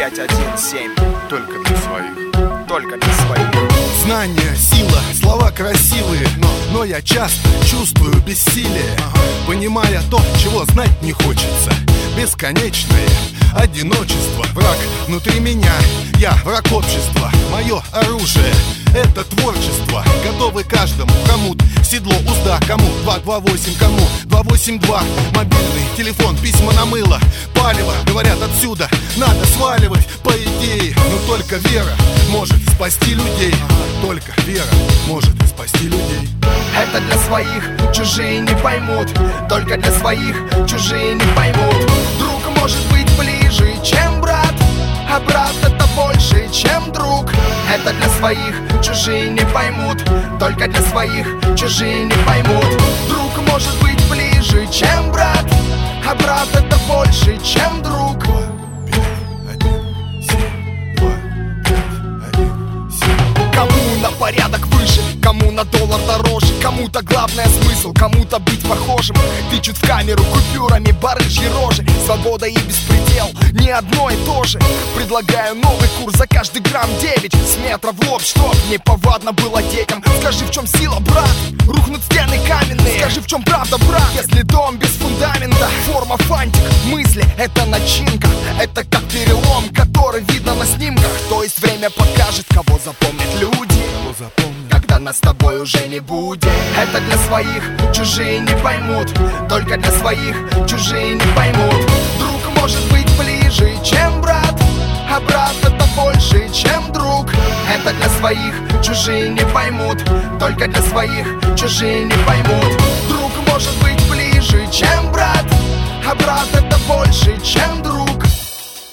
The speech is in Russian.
9517. Только для своих. Только для своих. Знание, сила, слова красивые, но я часто чувствую бессилие, понимая то, чего знать не хочется. Бесконечное одиночество, враг внутри меня, я враг общества. Мое оружие — это творчество, готовы каждому, кому седло, узда, кому 228, кому 282. Мобильный телефон, письма на мыло, палево, говорят, отсюда надо сваливать, по идее. Но только вера может спасти людей, только вера может спасти людей. Это для своих, чужие не поймут. Только для своих, чужие не поймут. Друг может быть ближе, чем брат, а брат это больше, чем друг. Это для своих, чужие не поймут. Только для своих, чужие не поймут. Друг может быть ближе, чем брат, а брат это больше, чем друг. Кому на порядок выше, кому на доллар дороже, кому-то главное смысл, кому-то быть похожим. Тычут в камеру купюрами барыжьи рожи. Свобода и беспредел не одно и то же. Предлагаю новый курс за каждый грамм 9 с метра в лоб, чтоб неповадно было детям. Скажи, в чем сила, брат? Рухнут стены каменные. Скажи, в чем правда, брат? Если дом без фундамента, форма фантик, мысли — это начинка. Это как перелом, который видно на снимках. То есть время покажет, кого запомнят люди, когда нас с тобой уже не будет. Это для своих, чужие не поймут. Только для своих, чужие не поймут. Друг может быть ближе, чем брат, а брат это больше, чем друг. Это для своих, чужие не поймут. Только для своих, чужие не поймут. Друг может быть ближе, чем брат, а брат это больше, чем друг.